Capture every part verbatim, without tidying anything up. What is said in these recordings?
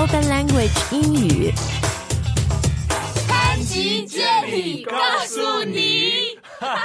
Spoken Language 英语。 潘吉接力告诉你。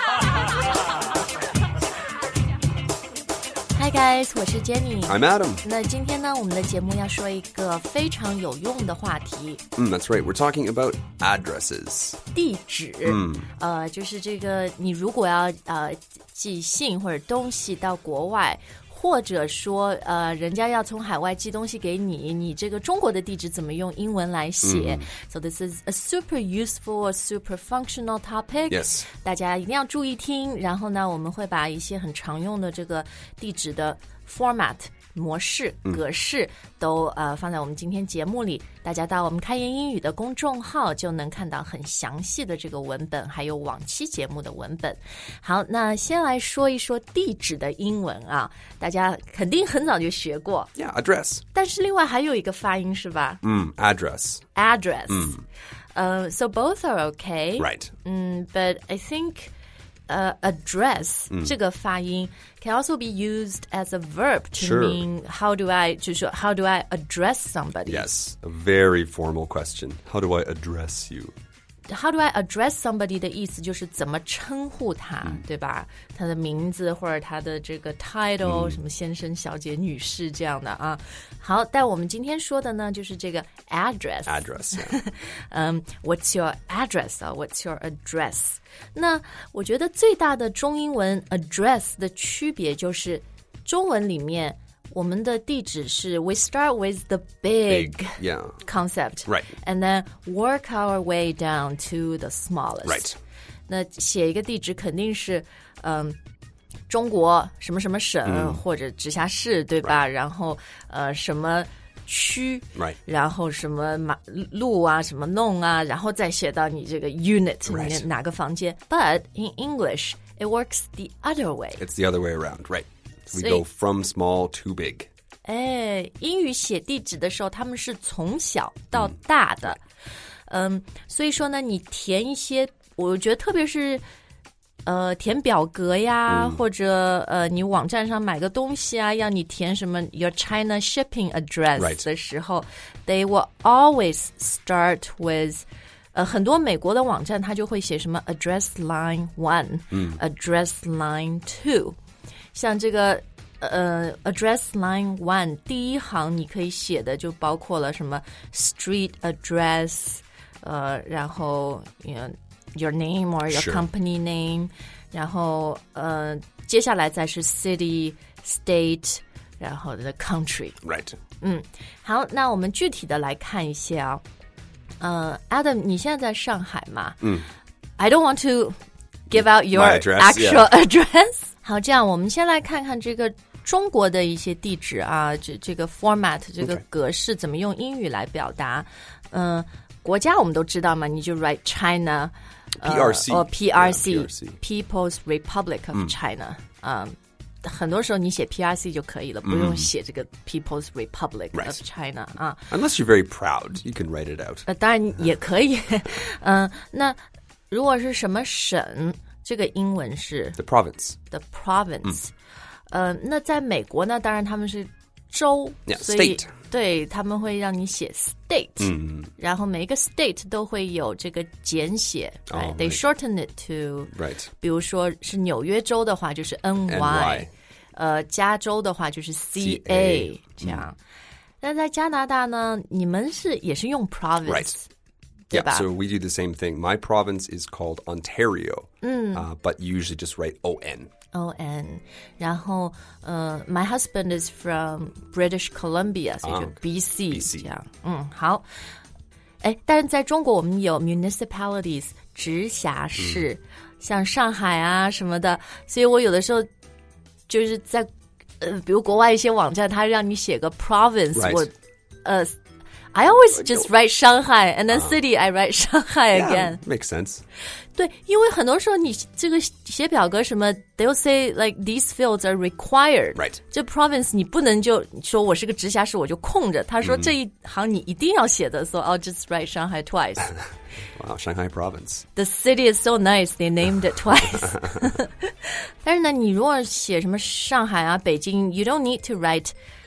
Hi guys， 我是 Jenny。 I'm Adam。 那今天呢，我们的节目要说一个非常有用的话题。 Mm, that's right. We're talking about addresses. 地址。嗯，呃，就是这个，你如果要呃寄信或者东西到国外。或者说，呃，人家要从海外寄东西给你，你这个中国的地址怎么用英文来写、嗯、？So this is a super useful, a super functional topic. Yes. 大家一定要注意听。然后呢，我们会把一些很常用的这个地址的 format。模式格式、嗯、都呃放在我们今天节目里，大家到我们开言英语的公众号就能看到很详细的这个文本，还有往期节目的文本。好，那先来说一说地址的英文啊，大家肯定很早就学过。 Yeah, address. 但是另外还有一个发音是吧？ 嗯 address. Address. 嗯、 uh, so both are okay. Right. 嗯 but I think.Uh, address、嗯、这个发音 can also be used as a verb to sure. mean how do I 就是说 how do I address somebody? Yes, a very formal question. How do I address you? How do I address somebody 的意思就是怎么称呼他、嗯、对吧？他的名字或者他的这个 title、嗯、什么先生小姐女士这样的啊。好，但我们今天说的呢就是这个 address address yeah. 嗯 what's your address 啊 what's your address 那我觉得最大的中英文 address 的区别就是中文里面我们的地址是 we start with the big, big yeah. concept right. and then work our way down to the smallest right. 那写一个地址肯定是嗯中国什么什么省、嗯、或者直辖市对吧、right. 然后呃什么区、 right. 然后什么马路啊什么弄啊然后再写到你这个 unit 里面哪个房间、right. But in English it works the other way. It's the other way around, right. We go from small to big. 哎，英语写地址的时候他们是从小到大的 嗯, 嗯所以说呢你填一些我觉得特别是呃，填表格呀、嗯、或者呃你网站上买个东西啊要你填什么 your China shipping address 的时候、right. they will always start with 呃很多美国的网站它就会写什么 address line one、嗯、address line two像这个呃 address line one 第一行你可以写的就包括了什么 street address 呃然后 you know, your name or your、sure. company name 然后呃接下来再是 city state 然后 the country right 嗯好那我们具体的来看一下啊呃 Adam 你现在在上海嘛嗯 I don't want to give out your address, actual yeah. address 好这样我们先来看看这个中国的一些地址啊这这个 format 这个格式怎么用英语来表达嗯、呃、国家我们都知道嘛你就 write China P R C 呃 P R C、yeah, P R C People's Republic of China 嗯、呃、很多时候你写 P R C 就可以了、嗯、不用写这个 People's Republic、right. of China 啊 Unless you're very proud you can write it out 呃当然也可以嗯、呃、那如果是什么省这个英文是 The province The province、嗯、呃那在美国呢当然他们是州、 yeah, 所以 state 对他们会让你写 state、嗯、然后每一个 state 都会有这个简写、 oh, right? They shorten it to right. 比如说是纽约州的话就是 N Y 呃加州的话就是 C A 这样、嗯、但在加拿大呢你们是也是用 province right. Yeah, so we do the same thing. My province is called Ontario, mm. uh, but you usually just write O N. O N. 然后呃 my husband is from British Columbia, 所以就 B C、oh, 这样。嗯，好。哎，但是在中国我们有 municipalities 直辖市、嗯、像上海啊什么的，所以我有的时候就是在呃比如国外一些网站它让你写个 province、right. 我呃I always just write Shanghai and then city I write Shanghai again. Yeah, makes sense. 对，因为很多时候你这个写表格什么 they'll say like these fields are required. Right. 这 province 你不能就说我是个直辖市我就空着。他说这一行你一定要写的 so I'll just write Shanghai twice. Wow, Shanghai province. The city is so nice they named it twice. 但是呢你如果写什么上海啊北京 you don't need to write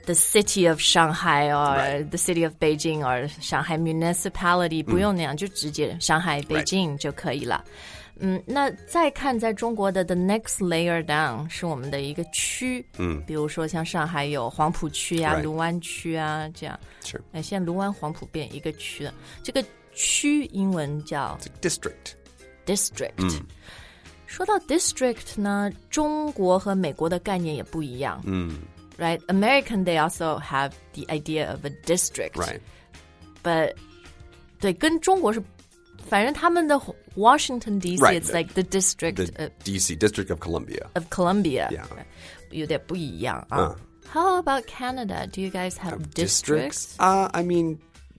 the city of Shanghai or Right. the city of Beijing or Shanghai municipality，、嗯、不用那样，就直接上海、北京就可以了。嗯，那再看在中国的 the next layer down 是我们的一个区，嗯，比如说像上海有黄浦区啊、 Right. 卢湾区啊这样。 Sure. 哎，现在卢湾、黄浦变一个区了。这个区英文叫 District. district。 嗯， 说到 district 呢，中国和美国的概念也不一样。 嗯 Right? American, they also have the idea of a district. Right. But 对，跟中国是，反正他们的 Washington D C, Right. it's like the district The of, D C, District of Columbia. of Columbia. Yeah. 有点不一样啊。How about Canada? Do you guys have districts? Uh, I mean,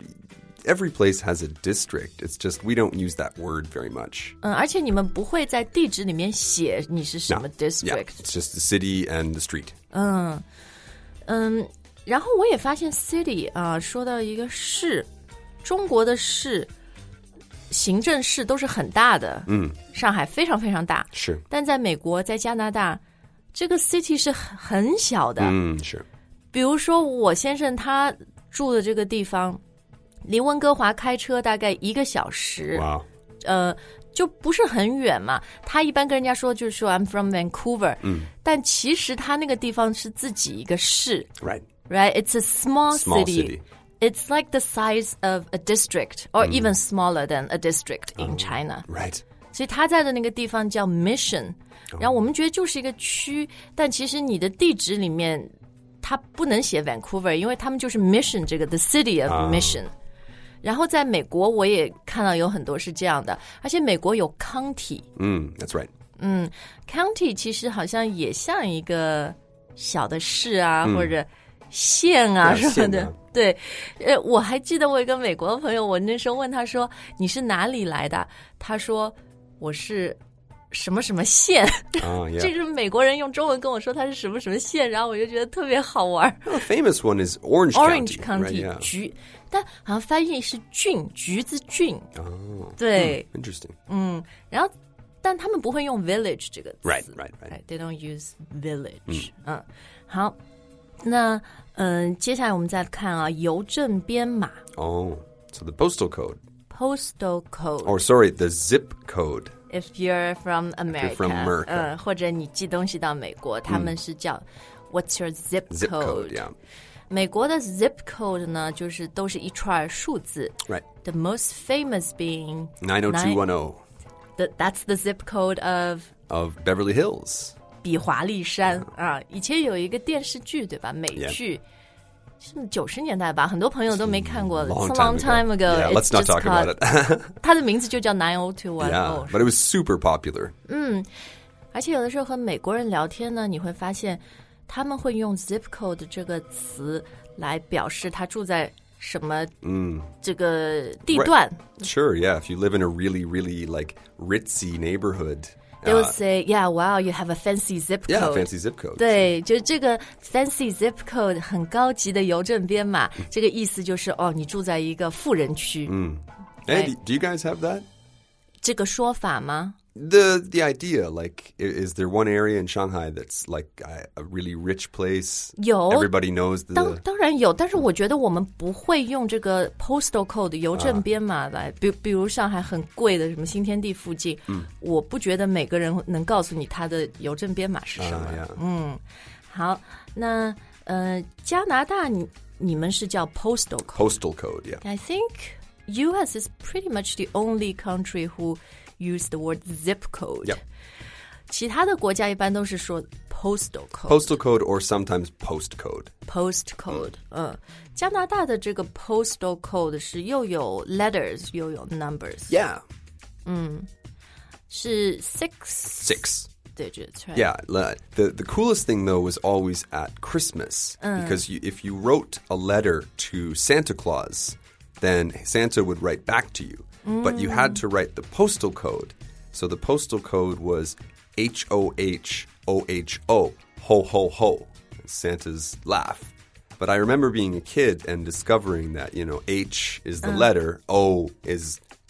every place has a district. It's just we don't use that word very much. 嗯，而且你们不会在地址里面写你是什么 Yeah, district。 it's just the city and the street. 嗯嗯，然后我也发现 city 啊，说到一个市，中国的市，行政市都是很大的，嗯，上海非常非常大， 是， 但在美国、在加拿大，这个 city 是很很小的， 嗯，是。 比如说我先生他住的这个地方，离温哥华开车大概一个小时， 哇， 呃。就不是很远嘛，他一般跟人家说就是说 I'm from Vancouver，嗯，但其实他那个地方是自己一个市 Right. Right, it's a small, Small city. city. It's like the size of a district or even smaller than a district in China. Right. 所以他在的那个地方叫 Mission， 然后我们觉得就是一个区，但其实你的地址里面它不能写 Vancouver， 因为他们就是 Mission 这个 the city of Mission。然后在美国我也看到有很多是这样的，而且美国有 county。 嗯 That's right. 嗯 county 其实好像也像一个小的市啊，或者县啊什么的。对，呃，我还记得我有一个美国的朋友，我那时候问他说你是哪里来的，他说我是什么什么县。 Oh, yeah. 这是美国人用中文跟我说他是什么什么县，然后我就觉得特别好玩。 The famous one is Orange, Orange County. County， Right, yeah. 橘，但好像翻译是郡，橘子郡。 Oh, 对， hmm, interesting. 嗯，然后但他们不会用 village 这个词。 Right, right, right. They don't use village。嗯，好，那嗯，接下来我们再看啊，邮政编码。 Oh, so the postal code. Postal code. Or sorry, the zip code. If you're from America, you're from America. 嗯，或者你寄东西到美国，他们是叫 What's your zip Zip code? code, yeah. 美国的 zip code 呢，就是都是一串数字。 Right. The most famous being nine oh two one oh The, that's the zip code of of Beverly Hills. 比华利山啊。以前有一个电视剧对吧？美 Yeah. 剧。是九十年代吧，很多朋友都没看过。 Long It's a long time time ago. ago. Yeah, It's let's not just talk called- about it. 它的名字就叫nine oh two one Yeah, oh。 but it was super popular. 而且有的时候和美国人聊天呢，你会发现他们会用 zip code 这个词来表示他住在什么这个地段。 Right. Sure, yeah. If you live in a really, really like ritzy neighborhood. They will uh, say, yeah, wow, you have a fancy zip code. Yeah, fancy zip code. 对，就这个 fancy zip code 很高级的邮政编码，这个意思就是哦，你住在一个富人区。 Hey, Right. do, do you guys have that? 这个说法吗？ The the idea, like, i- is there one area in Shanghai that's like a, a really rich place? 有 Everybody knows 当 the. 当然有，但是我觉得我们不会用这个 postal code 邮政编码来，比比如上海很贵的什么新天地附近，我不觉得每个人能告诉你他的邮政编码是什么。 Uh, yeah. 嗯，好，那呃，加拿大你你们是叫 postal code。 Postal code, yeah. I think U S is pretty much the only country who use the word zip code. Yep. 其他的国家一般都是说 postal code。 Postal code or sometimes postcode. postcode， 嗯，加拿大的这个 postal code 是又有 letters 又有 numbers， Yeah. 是 six Six. digits， right? Yeah, le- the the coolest thing though was always at Christmas because you, if you wrote a letter to Santa Claus, then Santa would write back to you. But you had to write the postal code. So the postal code was H O H O H O, ho ho ho, Santa's laugh. But I remember being a kid and discovering that, you know, H is the letter, O is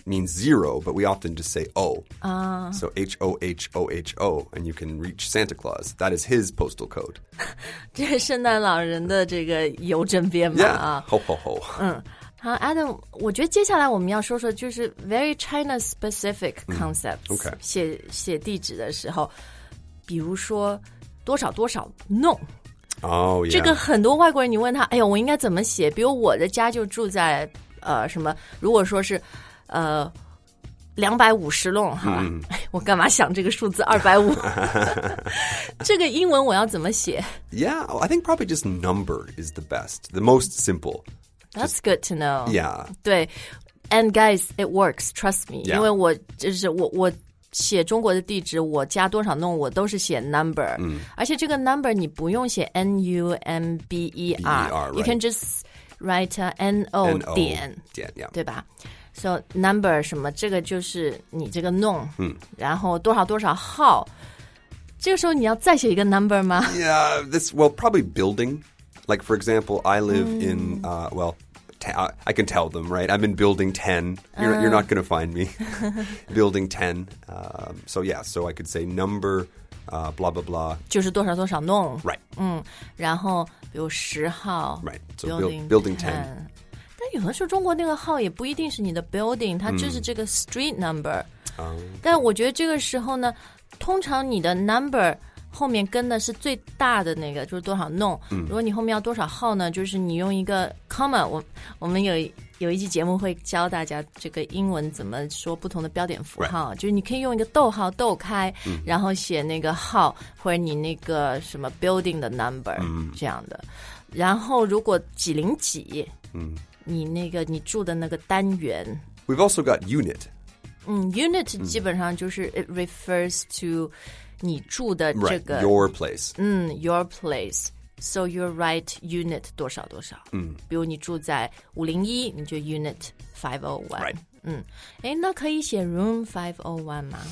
means zero, but we often just say O. Uh. So H O H O H O, and you can reach Santa Claus. That is his postal code. 这是圣诞老人的这个邮政编码 Yeah. 啊。 Ho, ho, ho. 嗯。好 Adam 我觉得接下来我们要说说就是 very China specific concepts、 嗯、okay. 写写地址的时候比如说多少多少弄 Oh, yeah. 这个很多外国人你问他哎呦我应该怎么写比如我的家就住在呃什么如果说是呃两百五十弄哈、嗯、我干嘛想这个数字二百五这个英文我要怎么写 Yeah, I think probably just number is the best, the most simple.That's good to know. Yeah. 对 And guys, it works, trust me. Yeah. 因为我就是我我写中国的地址我加多少弄我都是写 number、嗯、而且这个 number 你不用写 N U M B E R, B E R You right. can just write N O 点 yeah. 对吧 So number 什么这个就是你这个弄、嗯、然后多少多少号这个时候你要再写一个 number 吗 Yeah, this, well, probably building.Like, for example, I live mm. in, uh, well, t- I can tell them, right? I'm in building ten. You're, uh. you're not going to find me. Building ten. Um, so, yeah, so I could say number, uh, blah, blah, blah. 就是多少多少弄 Right. 嗯，然后比如十号 Right. So building, building ten. 但有的时候中国那个号也不一定是你的 building 它就是这个 street number、嗯、但我觉得这个时候呢通常你的 number后面跟的是最大的那个就是多少弄、嗯、如果你后面要多少号呢就是你用一个 comma 我我们有有一期节目会教大家这个英文怎么说不同的标点符号、right. 就是你可以用一个逗号逗开、嗯、然后写那个号或者你那个什么 building 的 number、嗯、这样的然后如果几零几、嗯、你那个你住的那个单元 We've also got unit 嗯 unit 基本上就是、嗯、it refers to你住的这个 right, your place 嗯 your place so you write unit 多少多少嗯比如你住在五零一你就 unit five oh one right 嗯诶那可以写 room five oh one 吗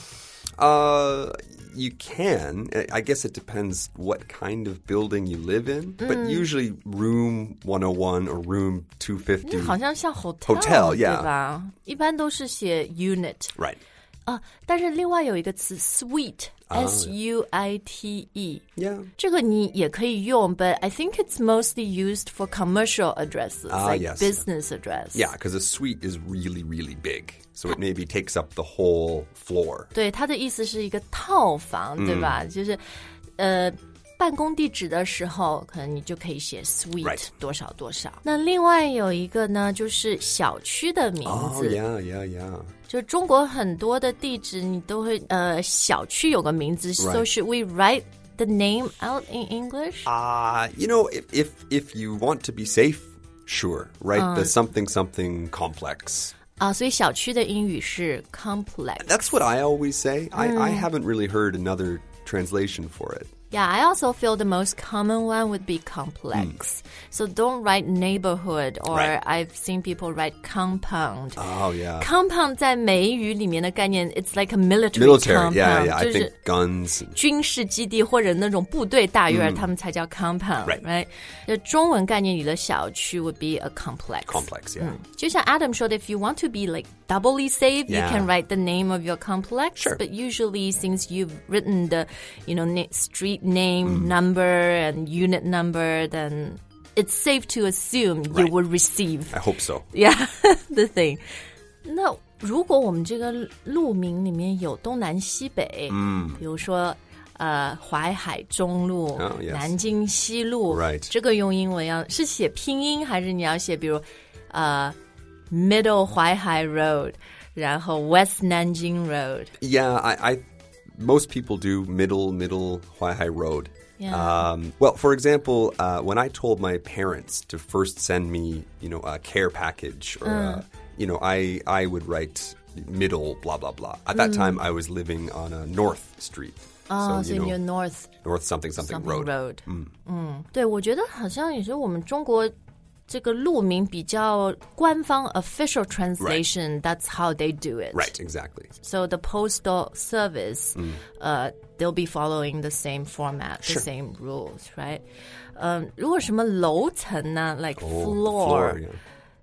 Uh you can I guess it depends what kind of building you live in but mm. usually room one oh one or room two fifty 好像像 hotel hotel yeah 对吧一般都是写 unit right 啊但是另外有一个词 suite S U I T E Yeah 这个你也可以用 but I think it's mostly used for commercial addresses ah, like yes. business address Yeah, because a suite is really, really big so it maybe takes up the whole floor 对它的意思是一个套房、嗯、对吧就是呃办公地址的时候可能你就可以写 suite、right. 多少多少那另外有一个呢就是小区的名字 Oh yeah, yeah, yeah 就中国很多的地址你都会呃小区有个名字、right. So should we write the name out in English? Uh, you know, if, if, if you want to be safe, sure. Write uh, the something something complex. 啊、uh, 所以小区的英语是 complex. That's what I always say. I, mm. I haven't really heard another translation for it. Yeah, I also feel the most common one would be complex. Mm. So don't write neighborhood or right. I've seen people write compound. Oh, yeah. Compound 在美语里面的概念 it's like a military, military compound. Yeah, yeah. I think guns. 军事基地或者那种部队大院、mm. 他们才叫 compound, right? right? 就中文概念里的小区 would be a complex. Complex, yeah. 嗯、就像 Adam 说的 if you want to be like doubly safe, yeah. you can write the name of your complex. Sure. But usually since you've written the, you know, street name, mm. number, and unit number, then it's safe to assume you right. will receive. I hope so. Yeah, the thing. 那如果我们这个路名里面有东南西北，嗯，比如说呃淮海中路、 oh, yes. 南京西路， right. 这个用英文要是写拼音还是你要写比如呃 Middle 淮海 Road， 然后 West Nanjing Road. Yeah, I, I most people do middle middle Huaihai Road. Yeah. Um, well, for example, uh, when I told my parents to first send me, you know, a care package, or uh. uh, you know, I I would write middle blah blah blah. At that mm. time, I was living on a North Street. Oh, so, so you know, you're North North something something, something road. road. 嗯嗯，对，我觉得好像也是我们中国。这个路名比较官方 official translation, right. that's how they do it. Right, exactly. So the postal service, mm. uh, they'll be following the same format, sure. the same rules, right? Um, 如果什么楼层呢 like oh, floor, floor yeah.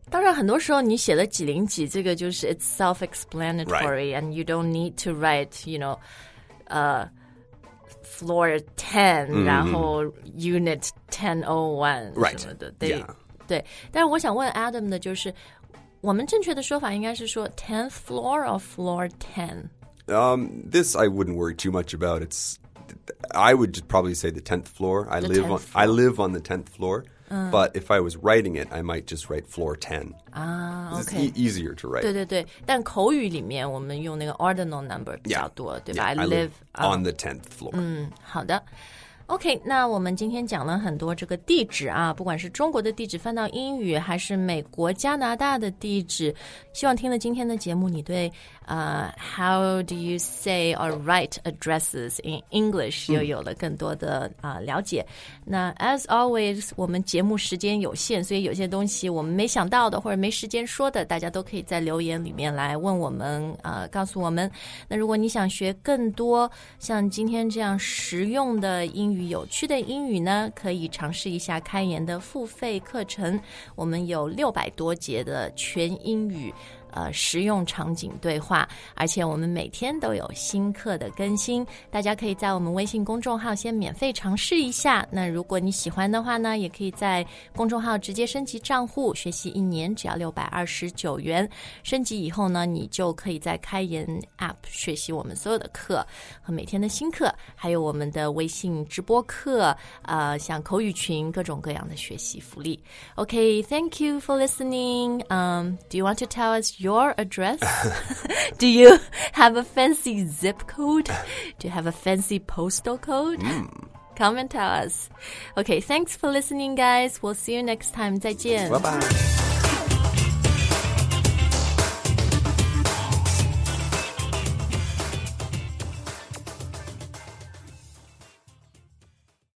当然很多时候你写了几零几，这个就是 it's self-explanatory、right. and you don't need to write, you know, uh, floor ten、mm-hmm. 然后 unit ten oh one 什么的。 Right. 对、yeah. 对，但是我想问 Adam 的就是，我们正确的说法应该是说 tenth floor or floor ten？Um, this I wouldn't worry too much about. It's, I would probably say the tenth floor. I the live on, floor. I live on the tenth floor. Uh. But if I was writing it, I might just write floor ten. 啊 ，OK， it's e- easier to write. 对对对，但口语里面我们用那个 ordinal number 比较多， yeah, 对吧 yeah, ？I live on the tenth floor. 嗯，好的。OK， 那我们今天讲了很多这个地址啊，不管是中国的地址翻到英语，还是美国、加拿大的地址。希望听了今天的节目，你对呃、uh, How do you say or write addresses in English 又有了更多的啊、呃、了解。那 as always， 我们节目时间有限，所以有些东西我们没想到的或者没时间说的，大家都可以在留言里面来问我们，呃，告诉我们。那如果你想学更多像今天这样实用的英语，有趣的英语呢，可以尝试一下开言的付费课程。我们有六百多节的全英语呃，实用场景对话，而且我们每天都有新课的更新，大家可以在我们微信公众号先免费尝试一下。那如果你喜欢的话呢，也可以在公众号直接升级账户，学习一年只要六百二十九元。升级以后呢，你就可以在开言 App 学习我们所有的课和每天的新课，还有我们的微信直播课，呃，像口语群，各种各样的学习福利。Okay, thank you for listening. Um, do you want to tell us your address? Do you have a fancy zip code? Do you have a fancy postal code? Mm. Come and tell us. Okay, thanks for listening, guys. We'll see you next time. 再见。 Bye bye.